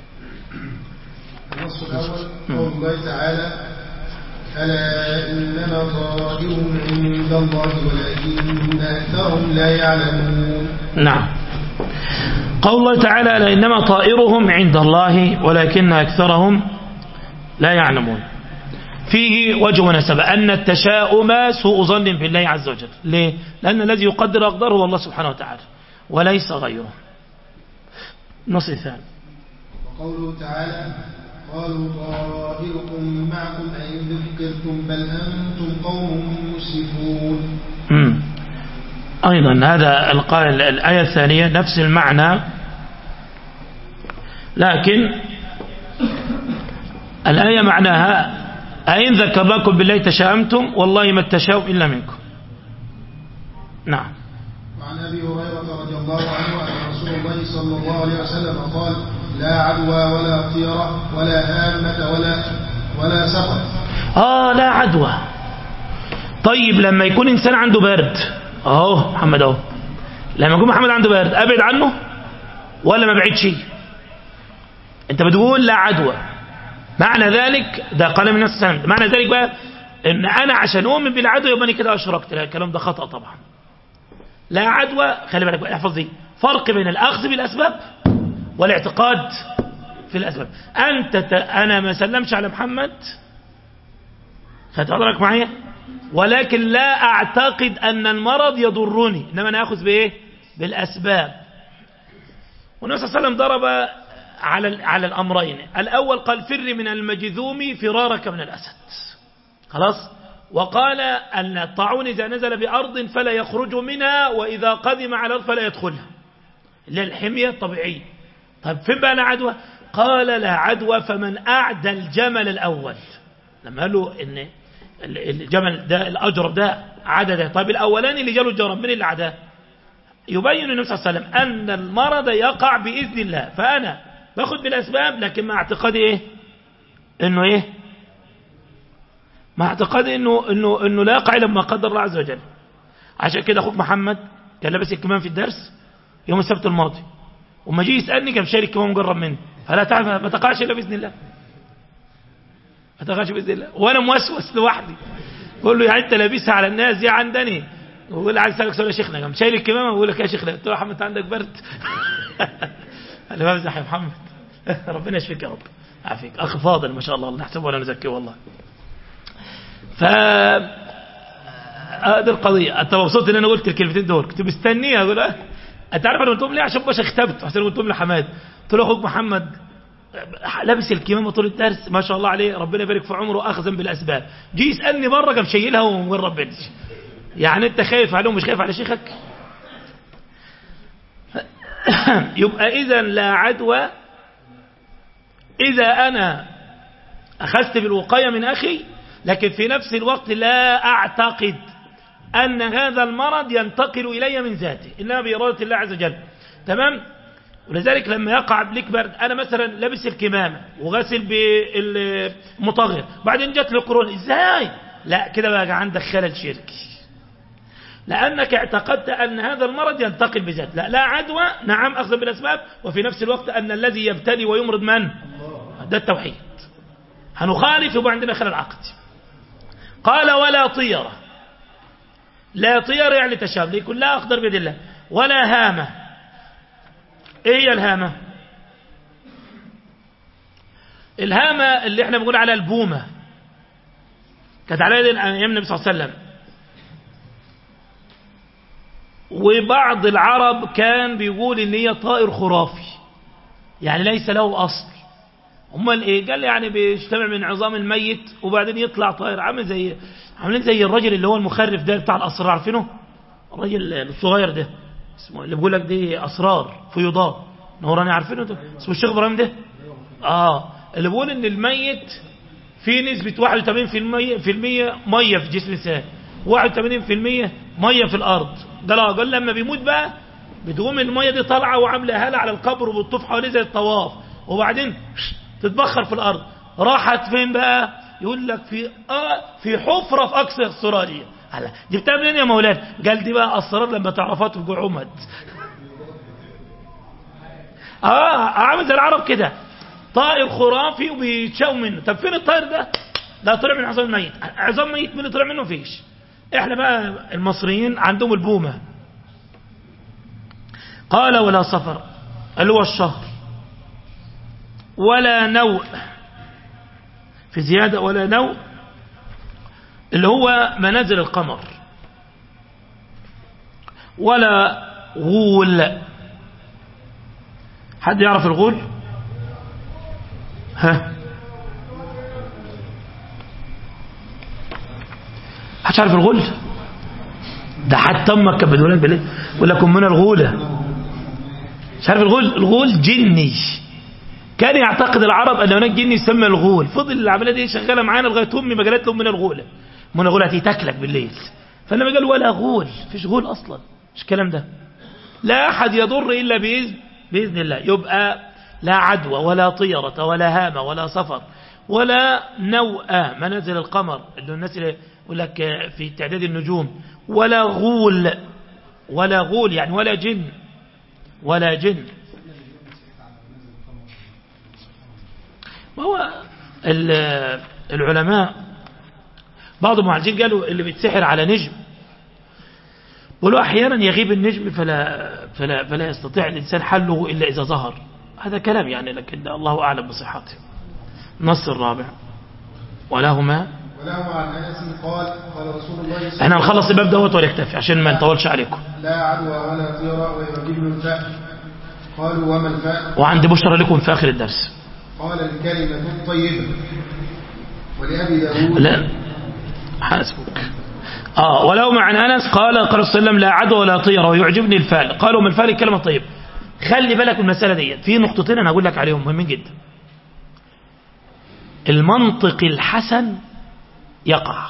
النص الأول قول الله تعالى ألا إنما طائرهم عند الله ولكن أكثرهم لا يعلمون. نعم قول الله تعالى ألا إنما طائرهم عند الله ولكن أكثرهم لا يعلمون. فيه وجه ونسبة أن التشاؤم سوء ظن بالله عز وجل. ليه؟ لأن الذي يقدر أقداره هو الله سبحانه وتعالى وليس غيره. النص الثاني وقوله تعالى قالوا طائركم معكم أئن ذكرتم بل أنتم قوم مسرفون. أيضا هذا القائل الآية الثانية نفس المعنى، لكن الآية معناها أئن ذكرناكم بالله تشاءمتم والله ما التشاؤم إلا منكم. نعم. وعن أبي هريرة رضي الله عنه أن رسول الله صلى الله عليه وسلم قال لا عدوى ولا طيرة ولا هامة ولا ولا سفر. آه لا عدوى. طيب لما يكون إنسان عنده برد أهو محمد أهو لما يكون محمد عنده برد أبعد عنه ولا ما بعيد شيء؟ أنت بتقول لا عدوى، معنى ذلك ده قال من السلام، معنى ذلك بقى إن أنا عشان أؤمن بالعدوى يبقى أنا كده أشركت. لا الكلام ده خطأ طبعا. لا عدوى، خلي بالك بقى احفظ دي، فرق بين الأخذ بالأسباب والاعتقاد في الأسباب. أنت ت... أنا ما سلمش على محمد، هتحضرك معايا، ولكن لا أعتقد أن المرض يضرني، إنما أنا أخذ بإيه؟ بالأسباب. والنبي صلى الله عليه وسلم ضرب على على الأمرين. الأول قال فر من المجذوم فرارك من الأسد، خلاص. وقال أن الطاعون إذا نزل بأرض فلا يخرج منها، وإذا قدم على الأرض فلا يدخلها، اللي هي الحمية الطبيعية. طيب فين بقى لا عدوى؟ قال لا عدوى فمن أعدى الجمل الأول. لما قالوا إن الجمل ده الأجرب ده عدده، طيب الأولاني اللي جاله الجرب من اللي عداه؟ يبين النبي صلى الله عليه وسلم أن المرض يقع بإذن الله، فأنا باخد بالأسباب لكن مع اعتقادي إيه؟ إنه إيه؟ مع اعتقادي إنه إنه إنه لا يقع لما قدر الله عز وجل. عشان كده أخوك محمد كان لابس الكمام في الدرس يوم السبت الماضي، وما جي يسألني كان شارك كمان مجرب مني، فلا تعرف ما تقعش إلا بإذن الله، ما تقعش بإذن الله. وأنا موسوس لوحدي بقول له يعني أنت لابسها على الناس دي عندني، ويقول لي عايز أسألك سؤال يا شيخنا، قام شايل الكمامة ويقول لك يا شيخنا، قلت له يا محمد أنت عندك برد؟ قال لي بمزح يا محمد. ربنا يشفيك يا رب، عافيك، أخ فاضل ما شاء الله، نحسبه ولا نزكيه والله. ف هذه القضية. أنت مبسوط إن أنا قلت الكلمتين دول، كنت مستنيه أقول أه أنت عارف أنا قلتهم ليه؟ عشان باش اختبت، عشان قلتهم لحماد، قلت له أخوك محمد لابس الكمامة طول الدرس ما شاء الله عليه، ربنا يبارك في عمره، أخذا بالأسباب، جي يسألني بره قام شايلها ومن ربنا. يعني أنت خايف عليهم مش خايف على شيخك؟ يبقى إذا لا عدوى إذا أنا أخذت بالوقاية من أخي، لكن في نفس الوقت لا أعتقد أن هذا المرض ينتقل إلي من ذاته، إنما بإرادة الله عز وجل. تمام؟ ولذلك لما يقع بليك برد، أنا مثلا لابس الكمامة وغسل بالمطهر، بعدين جات لي كورونا، إزاي؟ لا كده بقى عندك خلل شركي، لأنك اعتقدت أن هذا المرض ينتقل بذاته. لا لا عدوى، نعم أخذ بالأسباب، وفي نفس الوقت أن الذي يبتلي ويمرض من؟ ده التوحيد. هنخالف يبقى عندنا خلل عقدي. قال ولا طيرة، لا طيرة يعني تشابه، يكون لا أقدر بيد الله، ولا هامة. إيه هي الهامة؟ الهامة اللي احنا بنقول على البومة، كانت على أيام النبي صلى الله عليه وسلم، وبعض العرب كان بيقول ان هي طائر خرافي، يعني ليس له أصل. امال ايه؟ قال يعني بيجتمع من عظام الميت وبعدين يطلع طائر، عامل زي عاملين زي الراجل اللي هو المخرف ده بتاع الاسرار، عارفينه؟ الراجل الصغير ده اسمه اللي بيقول لك دي اسرار فيضان نوراني، عارفينه ده؟ اسمه الشيخ ابراهيم ده. اه اللي بيقول ان الميت في نسبة واحد وثمانين بالمئة مية في جسم الانسان، واحد وثمانين بالمئة مية في الارض. ده لا قال لما بيموت بقى بتقوم المية دي طالعه وعامله هاله على القبر وبتطوف حواليه زي الطواف، وبعدين تتبخر في الارض. راحت فين بقى؟ يقول لك في آه في حفره في اقصى استراليا. هلا جبتها منين يا مولانا؟ قال دي بقى اسرار لما تعرفها تبقى عمد. اه عامل زي العرب كده، طائر خرافي وبيتشاو منه. طب فين الطائر ده؟ ده طلع من عظام الميت. عظام الميت مين اللي طلع منه؟ فيش. احنا بقى المصريين عندهم البومه. قال ولا صفر اللي هو الشهر، ولا نوء في زيادة، ولا نوء اللي هو منازل القمر، ولا غول. حد يعرف الغول؟ ها حد يعرف الغول؟ ده حتى امك كانت بتقول لك بالله يقول لكم من الغوله. مش عارف الغول؟ الغول جني، كان يعتقد العرب ان هناك جن يسمى الغول. فضل العمليه دي شغاله معانا لغايه امي ما قالت لهم من الغوله، من الغوله هتيجي تاكلك بالليل. فلما قالوا ولا غول، فيش غول اصلا، مش الكلام ده. لا احد يضر الا باذن باذن الله. يبقى لا عدوى ولا طيره ولا هامه ولا صفر ولا نوء منازل القمر اللي الناس اللي يقول لك في تعداد النجوم، ولا غول، ولا غول يعني ولا جن، ولا جن. وهو العلماء بعض المعالجين قالوا اللي بيتسحر على نجم ولو أحيانا يغيب النجم فلا, فلا, فلا يستطيع الإنسان حله إلا إذا ظهر. هذا كلام يعني، لكن الله أعلم بصحته. النص الرابع ولهما ولهما عن أنس قال قال رسول الله صلى الله عليه وسلم. احنا هنخلص الباب دوت ونكتفي عشان ما نطولش عليكم. لا عدوى ولا طيرة ويعجبني الفأل. قالوا وما الفأل؟ وعندي بشرى لكم في آخر الدرس. قال الكلمة الطيبة. ولأبي داود لا حاسبك. آه ولو مع أنس قال قال صلى الله عليه وسلم لا عدوى ولا طيرة ويعجبني الفأل. قالوا ما الفأل؟ الكلمة الطيبة. خلي بالك من المسألة دي، في نقطتين أنا أقول لك عليهم مهمين جدا. المنطق الحسن يقع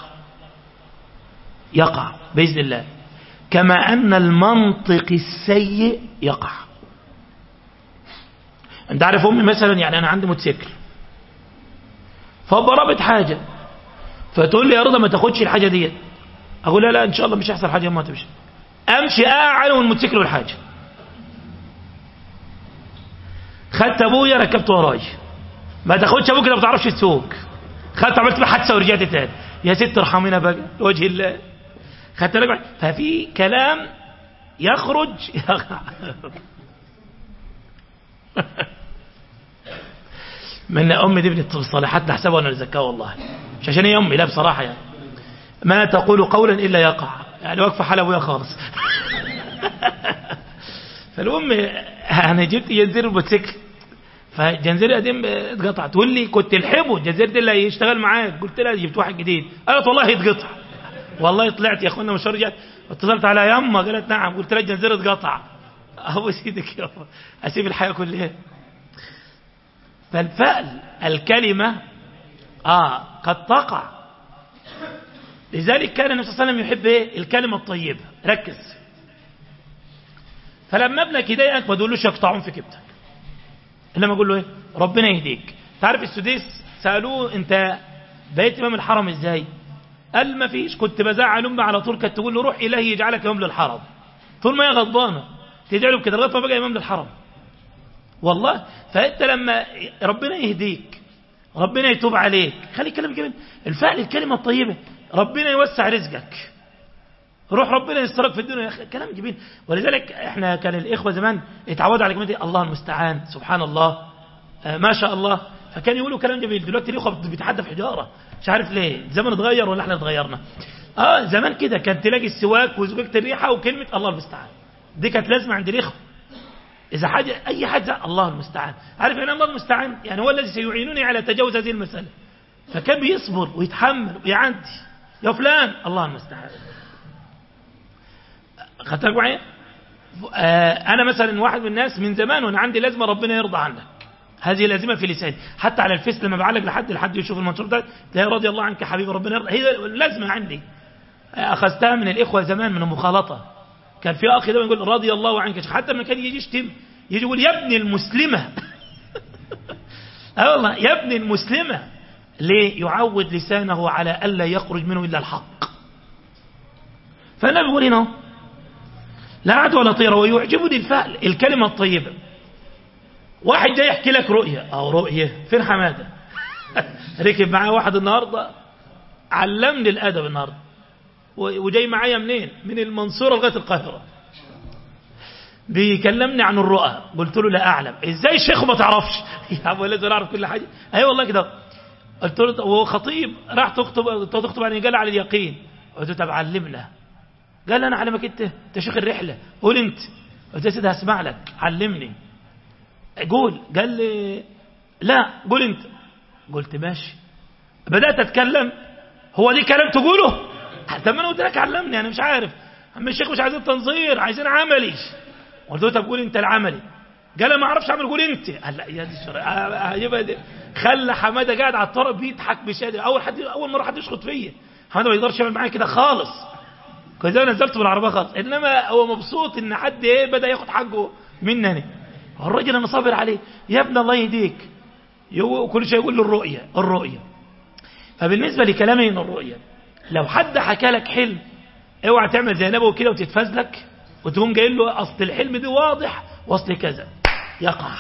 يقع بإذن الله، كما أن المنطق السيء يقع. أنت عارف أمي مثلا، يعني أنا عندي موتوسيكل فبربط حاجة، فتقول لي يا رضا ما تاخدش الحاجة دي، أقول لا لا إن شاء الله مش هيحصل حاجة ما تمشي، أمشي أعلى من الموتوسيكل والحاجة. خدت أبويا ركبت وراي، ما تاخدش أبوك لو ما بتعرفش تسوق، خدت عملت له حادثة ورجعت تاني، يا ست ارحمينا بقى لوجه الله. خدت بالك؟ ففي كلام يخرج يقع. من امي دي ابنت الصالحات نحسبها وانا نزكاها والله، مش عشان هي امي، لا بصراحه يعني ما تقول قولا الا يقع، يعني واقفه حال ابويا خالص. فالام انا جبت جنزير الموتوسيكل، فالجنزير قديم اتقطع، تقول لي كنت الحبه الجنزير ده اللي هيشتغل معاك، قلت لها جبت واحد جديد، قالت والله يتقطع. والله طلعت يا اخوانا مش رجعت، اتصلت على يما قالت نعم، قلت لها الجنزير اتقطع. ابو سيدك يا ابو اسيب الحياه كلها. فالفعل الكلمه اه قد تقع، لذلك كان النبي صلى الله عليه وسلم يحب ايه؟ الكلمه الطيبه. ركز، فلما ابنك يضايقك ما تقولوش يقطعون في كبتك، لما اقول له ايه؟ ربنا يهديك. تعرف السديس سالوه انت بقيت امام الحرم ازاي؟ قال ما فيش، كنت بزعل امي على طول، كانت تقول له روح الهي يجعلك امام للحرم، طول ما هي غضبانه تدعي له بكده لغايه ما بقى امام للحرم. والله فانت لما ربنا يهديك، ربنا يتوب عليك، خلي كلام جميل، الفعل الكلمه الطيبه، ربنا يوسع رزقك، روح ربنا يسترك في الدنيا، كلام جميل. ولذلك احنا كان الاخوه زمان اتعودوا على كلمه الله المستعان، سبحان الله، آه ما شاء الله، فكان يقولوا كلام جميل. دلوقتي الاخوه بيتحدى في حجاره، مش عارف ليه، الزمن اتغير ولا احنا اتغيرنا. اه زمان كده كان تلاقي السواك وزجاجه الريحه وكلمه الله المستعان، دي كانت لازمه عند الاخوه. اذا حاجه اي حاجه الله المستعان، عارف يعني الله المستعان يعني هو الذي سيعينني على تجاوز هذه المساله. فكان بيصبر ويتحمل ويعدي، يا فلان الله المستعان. خدت بالك معايا؟ آه انا مثلا واحد من الناس من زمان وانا عندي لازمه ربنا يرضى عنك، هذه لازمه في لساني، حتى على الفيس لما بعلق لحد لحد يشوف المنشور ده تلاقي رضي الله عنك حبيبي ربنا يرضى، هي لازمه عندي. اخذتها من الاخوه زمان من المخالطه، كان في اخ ده يقول رضي الله عنك، حتى لما كان يجي يشتم يجي يقول يا ابن المسلمه. اه والله يا ابن المسلمه، ليه؟ يعود لسانه على الا يخرج منه الا الحق. فالنبي بيقول هنا لا عدوى ولا طيرة ويعجبني الفعل الكلمة الطيبة. واحد جاي يحكي لك رؤية أو رؤية، فين حمادة؟ ركب معاه واحد النهاردة علمني الأدب النهاردة، وجاي معايا منين؟ من المنصورة لغاية القاهرة، بيكلمني عن الرؤى. قلت له لا أعلم. إزاي الشيخ ما تعرفش؟ يا أبو لازم أعرف كل حاجة. أيوة والله كده. قلت له وهو خطيب راح تخطب تخطب عن قال على اليقين. قلت له طب علمنا. قال انا علمك انت انت شيخ الرحله، قول انت. قلت له سيدي هسمع لك، علمني. قول. قال لي لا قول انت. قلت ماشي. بدات اتكلم، هو دي كلام تقوله؟ طب ما انا قلت لك علمني، انا مش عارف عم الشيخ، مش عايزين تنظير عايزين عملي. قلت له طب قول انت العملي. قال ما اعرفش اعمل، قول انت. قال لا يا دي الشرع يبقى دي. خلى حماده قاعد على الطرق بيضحك بشادي، اول حد اول مره حد يشخط فيا، حماده ما يقدرش يعمل معايا كده خالص، كنت انا نزلت بالعربيه خالص، انما هو مبسوط ان حد ايه بدا ياخد حقه منني. الراجل انا صابر عليه، يا ابن الله يهديك، كل شيء يقول له الرؤيه الرؤيه. فبالنسبه لكلامي ان الرؤيه، لو حد حكى لك حلم اوعى تعمل زي نبوي كده وتتفزلك وتقوم جاي له اصل الحلم دي واضح واصل كذا، يقع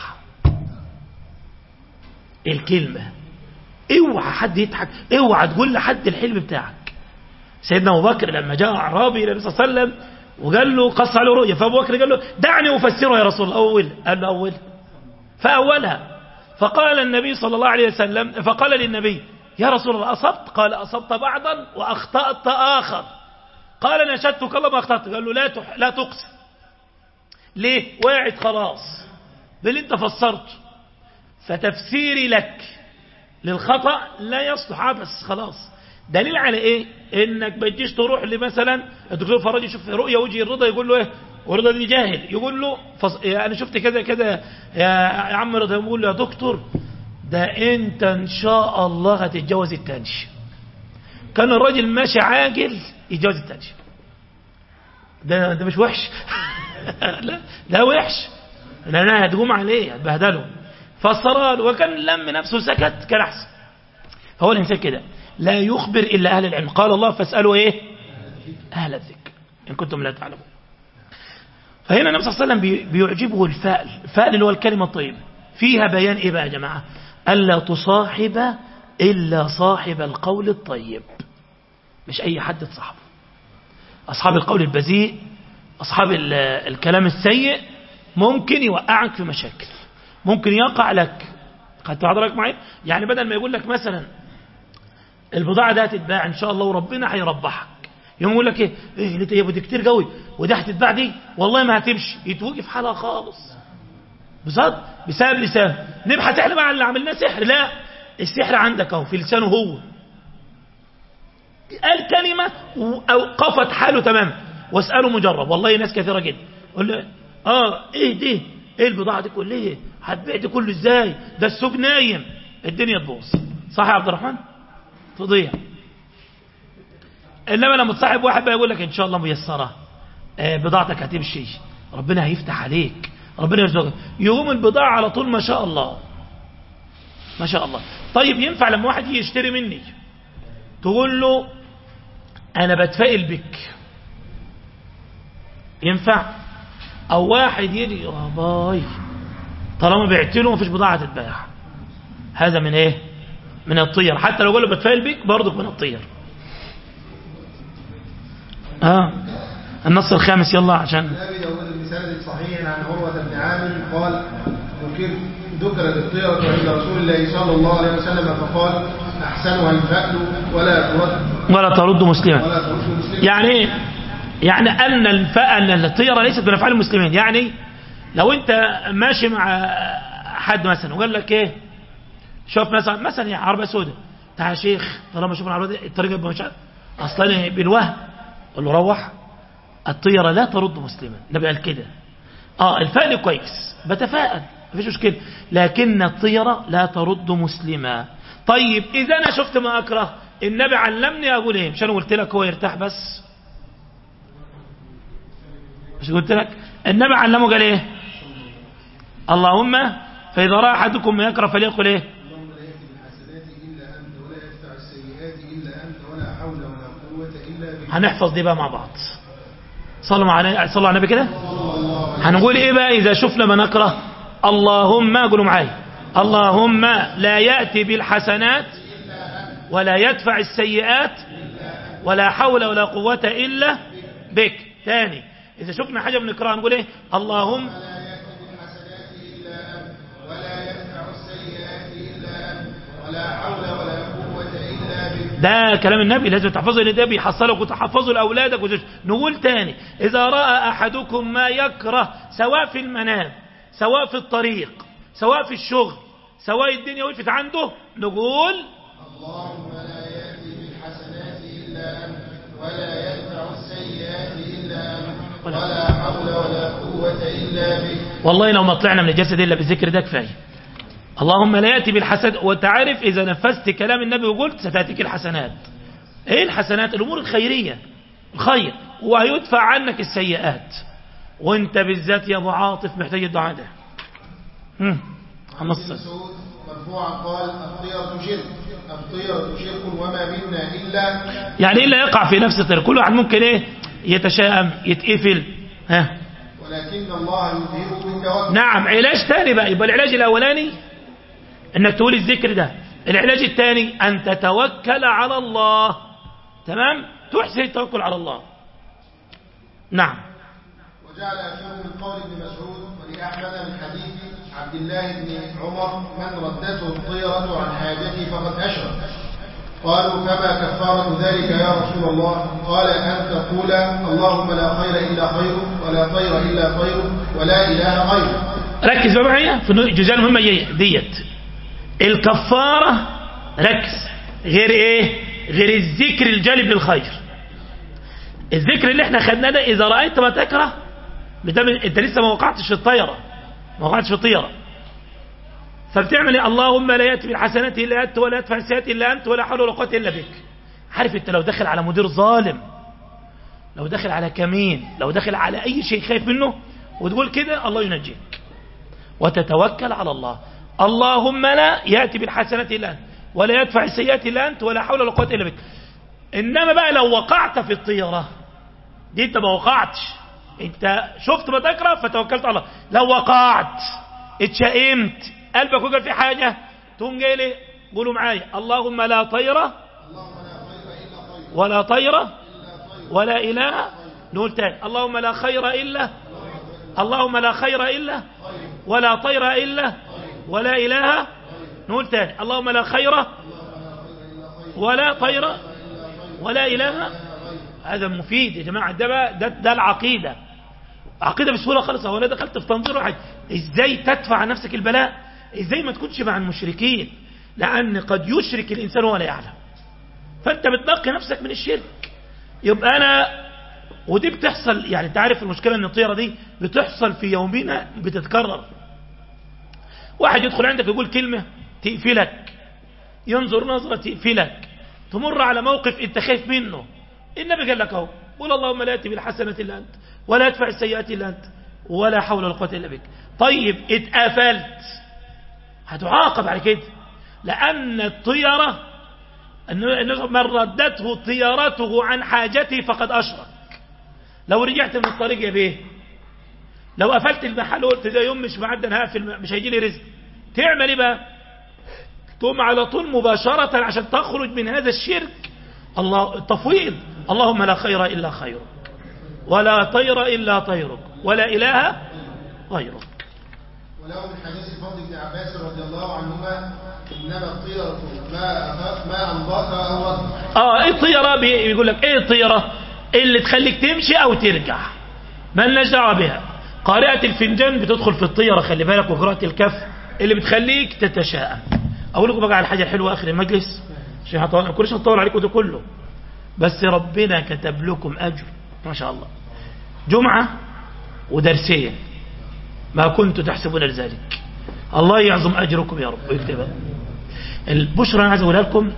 الكلمه. اوعى حد يضحك، اوعى تقول لحد الحلم بتاعك. سيدنا أبو بكر لما جاء أعرابي إلى النبي صلى الله عليه وسلم وقال له قص عليه رؤيا، فابو بكر قال له دعني افسره يا رسول الله. اول قال له اول فاولها. فقال النبي صلى الله عليه وسلم فقال للنبي يا رسول الله أصبت؟ قال أصبت بعضا وأخطأت آخر. قال نشدتك الله ما أخطأت. قال له لا تح... لا تقسم. ليه؟ واعد خلاص باللي انت فسرت. فتفسيري لك للخطأ لا يصلح، بس خلاص. دليل على ايه؟ انك بتجيش تروح لمثلا الدكتور فراج يشوف رؤيا وجه الرضا يقول له ايه؟ ورضا دي جاهل، يقول له فص... انا شفت كذا كذا يا عم رضا، يقول له يا دكتور ده انت ان شاء الله هتتجوز التاني. كان الراجل ماشي عاجل يتجوز التاني. ده ده مش وحش. لا ده وحش، لانها هتقوم عليه هتبهدله. فسرها له وكان لم نفسه سكت كان احسن. هو الانسان كده لا يخبر الا اهل العلم. قال الله فاسالوا ايه؟ اهل الذكر ان كنتم لا تعلمون. فهنا النبي صلى الله عليه وسلم بيعجبه الفأل. الفأل اللي هو الكلمة الطيبة، فيها بيان ايه بقى يا جماعة؟ ألا تصاحب إلا صاحب القول الطيب. مش أي حد تصاحبه. أصحاب القول البذيء، أصحاب الكلام السيء ممكن يوقعك في مشاكل، ممكن يقع لك. خدت حضرتك معي؟ يعني بدل ما يقول لك مثلا البضاعة ده هتتباع إن شاء الله وربنا هيربحك، يوم يقول لك ايه ايه اللي تجيبه دي كتير قوي ودي هتتباع دي والله ما هتمشي، يتوقف حالها خالص بالظبط بسبب لسانه. نبحث احنا بقى على اللي عملناه سحر. لا، السحر عندك اهو في لسانه هو. قال كلمه اوقفت حاله تماما. واساله مجرب، والله ناس كثيره جدا يقول له اه ايه دي؟ ايه البضاعه دي كلها؟ هتبيع دي كله ازاي؟ ده السوق نايم، الدنيا تبوظ. صح يا عبد الرحمن؟ تضيع. انما لما تصاحب واحد بقى يقول لك ان شاء الله ميسره، آه بضاعتك هتمشي، ربنا هيفتح عليك، ربنا يرزقك، يقوم البضاعه على طول ما شاء الله ما شاء الله. طيب ينفع لما واحد يجي يشتري مني تقول له انا بتفائل بك؟ ينفع؟ او واحد يجي يا باي طالما بعت له مفيش بضاعه تتباع، هذا من ايه؟ من الطير. حتى لو قال له بتفائل بك برضك من الطير. آه. النص الخامس يلا عشان النبي داود بسند صحيح عن عروة بن عامر قال ذكرت الطيرة عند رسول الله صلى الله عليه وسلم فقال أحسنها الفأل ولا ترد ولا ترد مسلما. ولا ترد مسلما. يعني ايه؟ يعني أن الفأل الطيرة ليست من أفعال المسلمين. يعني لو أنت ماشي مع حد مثلا وقال لك ايه شوف مثلا مثلا يا عربية سوداء تعال يا شيخ طالما شوف العربية دي الطريق مش اصلا بالوهم، قال له روح. الطيرة لا ترد مسلما. النبي قال كده. اه الفأل كويس بتفائل مفيش مشكلة، لكن الطيرة لا ترد مسلما. طيب إذا أنا شفت ما أكره النبي علمني أقول إيه؟ مش أنا قلت لك هو يرتاح بس؟ مش قلت لك النبي علمه قال إيه؟ اللهم فإذا رأى أحدكم ما يكره فليقل إيه؟ اللهم لا يأتي بالحسنات إلا أنت ولا يدفع السيئات إلا أنت ولا حول ولا قوة إلا بك. هنحفظ دي بقى مع بعض. صلوا على صلوا على النبي كده. هنقول إيه بقى إذا شفنا ما نكره؟ اللهم قولوا معايا اللهم لا يأتي بالحسنات ولا يدفع السيئات ولا حول ولا قوة إلا بك. تاني إذا شفنا حاجة بنكرهها نقول إيه؟ اللهم لا يأتي بالحسنات إلا أنت ولا يدفع السيئات إلا أنت ولا حول ولا قوة إلا بك. ده كلام النبي لازم تحفظه، ان ده بيحصلك وتحفظه لأولادك وزوجك. نقول تاني إذا رأى أحدكم ما يكره سواء في المنام سواء في الطريق سواء في الشغل سواء الدنيا وقفت عنده نقول اللهم لا يأتي بالحسنات إلا أنت ولا يدفع السيئات إلا أنت ولا حول ولا قوة إلا بك. والله لو ما طلعنا من الجسد إلا بالذكر ده كفاية. اللهم لا يأتي بالحسنات. وانت عارف إذا نفذت كلام النبي وقلت ستأتيك الحسنات. إيه الحسنات؟ الأمور الخيرية الخير، وهيدفع عنك السيئات. وانت بالذات يا ابو عاطف محتاج الدعاء ده. امم مسعود مرفوعا قال الطيرة شرك الطيرة شرك وما منا إلا يعني إلا يقع في نفس الطير. كل واحد ممكن إيه يتشائم يتقفل ها، ولكن الله يذهب بالتوكل. نعم. علاج تاني بقى. يبقى العلاج الأولاني انك تقول الذكر ده. العلاج الثاني أن تتوكل على الله. تمام؟ تحسن التوكل على الله. نعم. وجعل آخره من قول ابن مسعود ولأحمد من حديث عبد الله بن عمر من ردته الطيرة عن حاجته فقد أشرك. قالوا فما كفارة ذلك يا رسول الله؟ قال أن تقول اللهم لا خير إلا خيرك ولا طير إلا طيرك ولا إله غيرك. ركز بقى معايا في الجزئية المهمة ديت. الكفارة ركز غير ايه؟ غير الذكر الجالب للخير. الذكر اللي احنا خدناه ده اذا رأيت ما تكره، انت لسه ما وقعتش في الطيرة، ما وقعتش في الطيرة، فبتعمل ايه؟ اللهم لا يأتي بالحسنات الا انت ولا يدفع السيئات الا انت ولا حول ولا قوة الا بك. عارف انت لو دخل على مدير ظالم، لو دخل على كمين، لو دخل على اي شيء خايف منه، وتقول كده الله ينجيك وتتوكل على الله. اللهم لا يأتي بالحسنات الا انت ولا يدفع السيئات الا انت ولا حول ولا قوة الا بك. انما بقى لو وقعت في الطيرة دي انت ما وقعتش، انت شفت ما تكره فتوكلت على الله. لو وقعت اتشائمت قلبك وقع في حاجة تقوم جاي لي قولوا معايا اللهم لا طيرة ولا طيرة ولا إله. نقول تاني اللهم لا خير إلا، اللهم لا خير إلا ولا طير إلا ولا إله. نقول تاني اللهم لا خير ولا طير ولا إله. هذا مفيد يا جماعة. ده بقى ده, ده العقيدة، عقيدة بسهولة خالص. ولا دخلت في تنظير واحد ازاي تدفع عن نفسك البلاء، ازاي ما تكونش مع المشركين، لأن قد يشرك الإنسان ولا يعلم، فأنت بتنقي نفسك من الشرك. يبقى أنا ودي بتحصل، يعني انت عارف المشكلة ان الطيرة دي بتحصل في يومنا بتتكرر. واحد يدخل عندك يقول كلمة تقفلك، ينظر نظرة تقفلك، تمر على موقف انت خايف منه. النبي قال لك اهو قول اللهم لا يأتي بالحسنة الا انت ولا يدفع السيئات الا انت ولا حول ولا قوة الا بك. طيب اتقفلت هتعاقب على كده، لأن الطيرة من ردته طيارته عن حاجته فقد أشرك. لو رجعت من الطريق يا بيه، لو قفلت المحل وقلت ده يوم مش معدى هقفل مش هيجي لي رزق، تعمل ايه بقى؟ تقوم على طول مباشرة عشان تخرج من هذا الشرك الله التفويض. اللهم لا خير إلا خيرك ولا طير إلا طيرك ولا إله غيرك. ولو من حديث الفضل بن عباس رضي الله عنهما إنما الطيرة ما ما أنبطها أو رد. اه ايه الطيرة؟ بيقول لك ايه الطيرة؟ اللي تخليك تمشي او ترجع، ما لناش دعوه بها. قارئة الفنجان بتدخل في الطيرة، خلي بالك، وقراءة الكف اللي بتخليك تتشائم. اقول لكم بقى على الحاجه الحلوه اخر المجلس عشان هطول كلش هطول عليكم ده كله، بس ربنا كتب لكم اجر ما شاء الله، جمعه ودرسين ما كنتوا تحسبون لذلك. الله يعظم اجركم يا رب ويكتبها. البشرى انا عايز اقولها لكم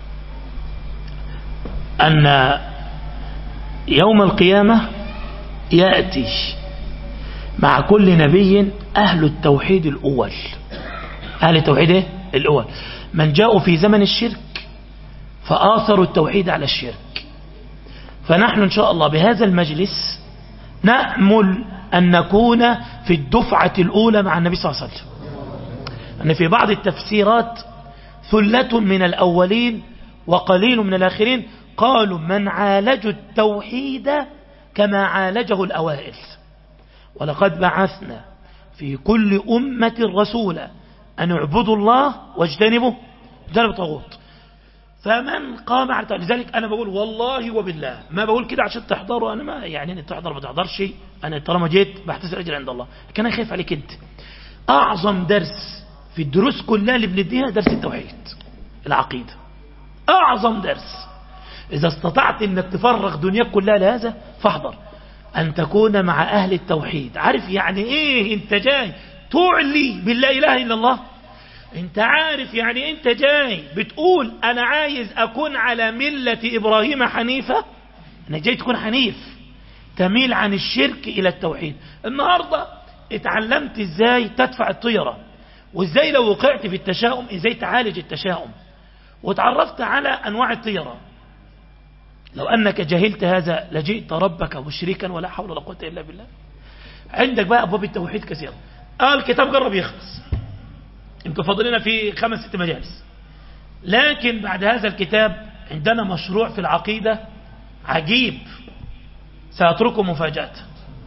ان يوم القيامة يأتي مع كل نبي أهل التوحيد الأول. أهل التوحيد إيه؟ الأول من جاءوا في زمن الشرك فآثروا التوحيد على الشرك. فنحن إن شاء الله بهذا المجلس نأمل أن نكون في الدفعة الأولى مع النبي صلى الله عليه وسلم. أن في بعض التفسيرات ثلة من الأولين وقليل من الآخرين قالوا من عالجوا التوحيد كما عالجه الأوائل. ولقد بعثنا في كل أمة رسولا أن اعبدوا الله واجتنبوا اجتنبوا الطاغوت. فمن قام على لذلك أنا بقول والله وبالله ما بقول كده عشان تحضروا، أنا ما يعني أنت تحضر ما تحضرش، أنا طالما جيت بحتسب أجر عند الله، لكن أنا خايف عليك أنت. أعظم درس في الدروس كلها اللي بنديها درس التوحيد العقيدة، أعظم درس. إذا استطعت أنك تفرغ دنياك كلها لهذا فاحضر، أن تكون مع أهل التوحيد. عارف يعني إيه أنت جاي تعلي باللا إله إلا الله؟ أنت عارف يعني أنت جاي بتقول أنا عايز أكون على ملة إبراهيم حنيفة؟ أنا جاي تكون حنيف تميل عن الشرك إلى التوحيد. النهاردة اتعلمت إزاي تدفع الطيرة، وإزاي لو وقعت في التشاؤم إزاي تعالج التشاؤم، وتعرفت على أنواع الطيرة. لو أنك جهلت هذا لجئت ربك مشركا ولا حول ولا قوة إلا بالله. عندك بقى أبواب التوحيد كثيرة. آه الكتاب قرب يخلص، يمكن فاضلنا في خمس ست مجالس، لكن بعد هذا الكتاب عندنا مشروع في العقيدة عجيب سأتركه مفاجأة.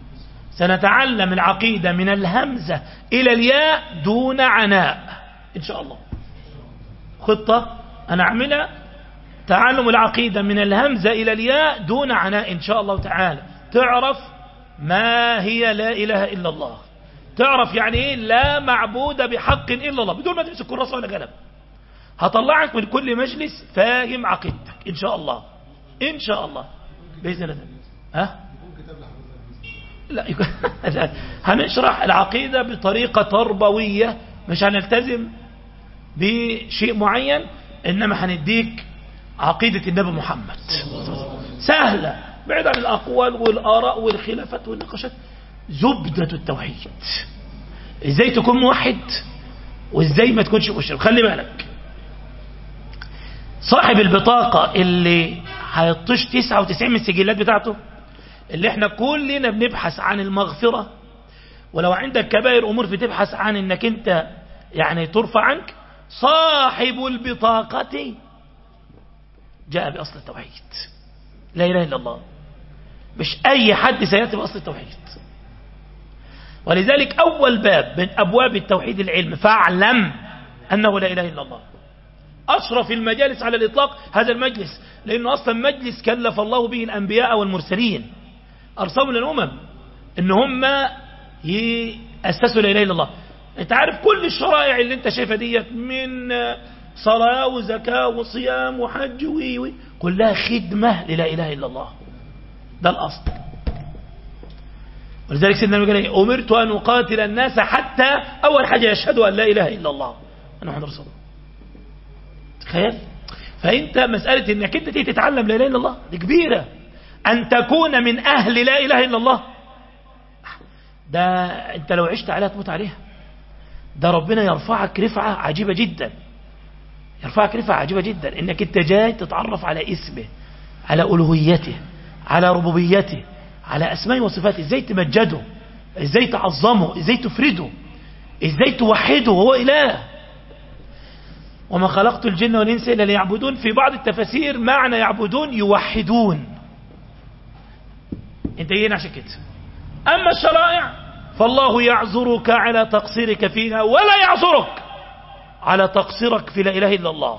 سنتعلم العقيدة من الهمزة إلى الياء دون عناء إن شاء الله. خطة أنا أعملها، تعلم العقيدة من الهمزة إلى الياء دون عناء إن شاء الله تعالى. تعرف ما هي لا إله إلا الله، تعرف يعني إيه لا معبود بحق إلا الله بدون ما تمسك كراسة ولا قلم. هطلعك من كل مجلس فاهم عقيدتك إن شاء الله إن شاء الله بإذن الله. ها؟ لا هنشرح العقيدة بطريقة تربوية، مش هنلتزم بشيء معين، إنما هنديك عقيدة النبي محمد سهلة بعيد عن الأقوال والآراء والخلافات والنقاشات. زبدة التوحيد، إزاي تكون موحد وإزاي ما تكونش مشرك. خلي بالك صاحب البطاقة اللي هيطش تسعة وتسعين من السجلات بتاعته، اللي احنا كلنا بنبحث عن المغفرة، ولو عندك كبائر أمور بتبحث عن انك انت يعني ترفع عنك، صاحب البطاقة جاء بأصل التوحيد لا إله إلا الله. مش أي حد سيأتي بأصل التوحيد. ولذلك أول باب من أبواب التوحيد العلم، فاعلم أنه لا إله إلا الله. أشرف المجالس على الإطلاق هذا المجلس، لأنه أصلا مجلس كلف الله به الأنبياء والمرسلين، أرسلوا للأمم إن هم يأسسوا لا إله إلا الله. أنت عارف كل الشرائع اللي أنت شايفها ديت من صلاة وزكاة وصيام وحج وي كلها خدمة للا إله إلا الله. ده الأصل. ولذلك سيدنا النبي قال أمرت أن أقاتل الناس حتى أول حاجة يشهدوا أن لا إله إلا الله أن محمد رسول الله. تخيل. فأنت مسألة أنك أنت تتعلم لا إله إلا الله دي كبيرة. أن تكون من أهل لا إله إلا الله ده أنت لو عشت عليها تموت عليها. ده ربنا يرفعك رفعة عجيبة جدا، يرفعك رفعة عجيبة جدا انك انت جاي تتعرف على اسمه، على ألوهيته، على ربوبيته، على أسمائه وصفاته، ازاي تمجده، ازاي تعظمه، ازاي تفرده، ازاي توحده وهو إله. وما خلقت الجن والإنس إلا ليعبدون. في بعض التفاسير معنى يعبدون يوحدون. انت جايين عشان كده. أما الشرائع فالله يعذرك على تقصيرك فيها ولا يعذرك على تقصيرك في لا إله إلا الله.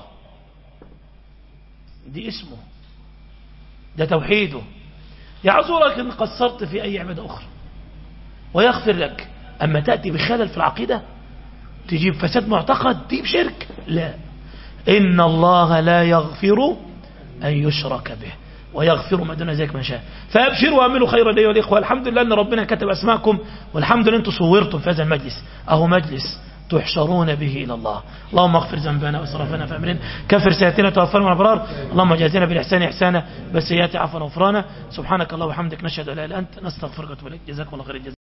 دي اسمه، ده توحيده. يعذرك إن قصرت في أي عبادة أخرى ويغفر لك. أما تأتي بخلل في العقيدة، تجيب فساد معتقد، تجيب شرك، لا. إن الله لا يغفر أن يشرك به ويغفر ما دون ذلك من شاء. فأبشروا وأعملوا خيرا أيها الإخوة. الحمد لله أن ربنا كتب أسماءكم، والحمد لله أنتم صورتم في هذا المجلس. أهو مجلس تحشرون به إلى الله. اللهم اغفر ذنبنا واسرافنا في أمرنا، كفر سيئاتنا وتوفنا مع الأبرار. اللهم جازنا بالإحسان إحسانا بالسيئات عفوا وغفرانا. سبحانك اللهم وبحمدك نشهد أن لا إله إلا أنت نستغفرك ونتوب إليك. جزاكم الله خير الجزاء.